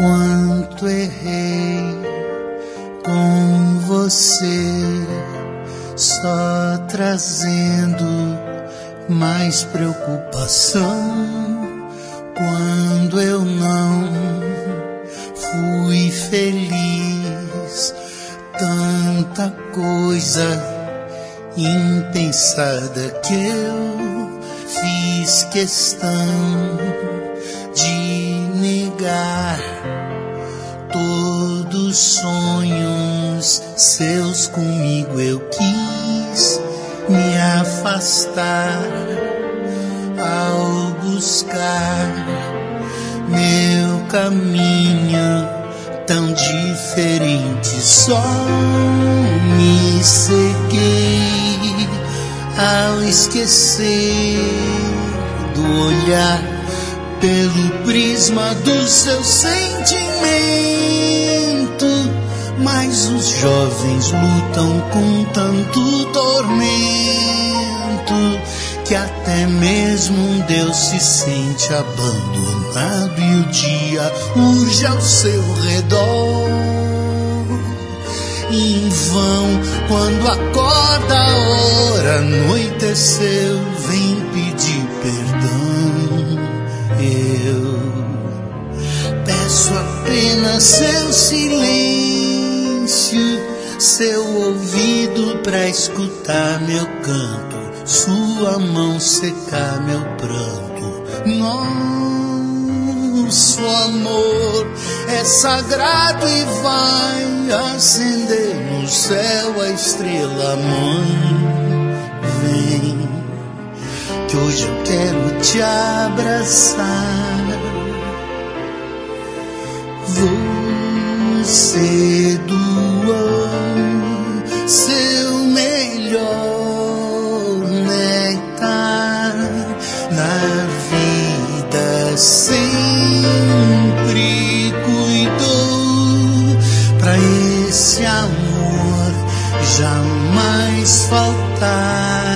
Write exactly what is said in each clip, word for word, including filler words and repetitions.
quanto errei com você, só trazendo mais preocupação. Quando eu não fui feliz, tanta coisa impensada que eu fiz questão de negar. Todos sonhos seus comigo eu quis me afastar. Ao buscar meu caminho tão diferente, só me ceguei ao esquecer do olhar pelo prisma do seu sentimento. Mas os jovens lutam com tanto tormento que até mesmo um Deus se sente abandonado e o dia urge ao seu redor. E em vão, quando acorda a hora, anoiteceu, vem pedir perdão. Eu peço apenas seu silêncio, seu ouvido pra escutar meu canto, sua mão secar meu pranto. Nosso amor é sagrado e vai acender no céu a estrela. Mãe, vem, que hoje eu quero te abraçar. Você doou seu melhor néctar na vida, sempre cuidou pra esse amor jamais faltar.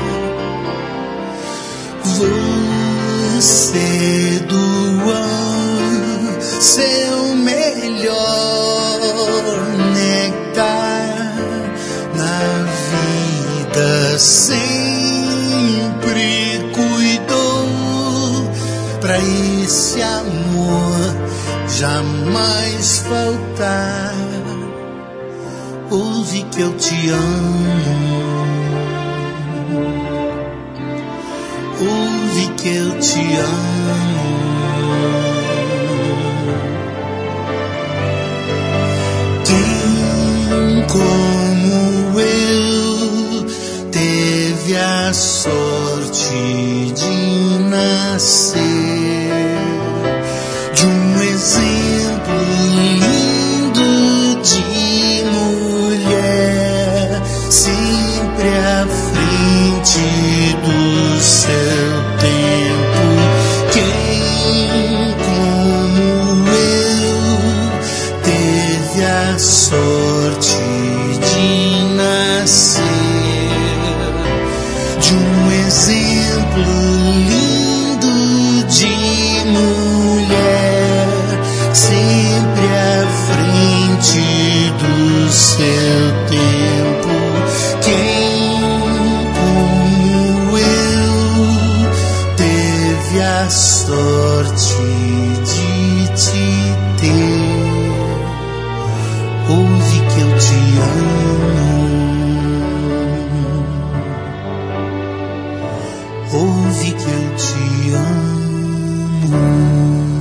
Você doou seu melhor néctar na vida, sempre cuidou pra esse amor jamais faltar. Ouve que eu te amo, ouve que eu te amo. Quem como eu teve a sorte de nascer de um exemplo lindo de mulher, sempre à frente do seu tempo. Quem como eu teve a sorte de nascer de um exemplo lindo de mulher, sempre à frente do seu tempo. Quem como eu teve a sorte de te ter. Ouve que eu te amo, ouve que eu te amo.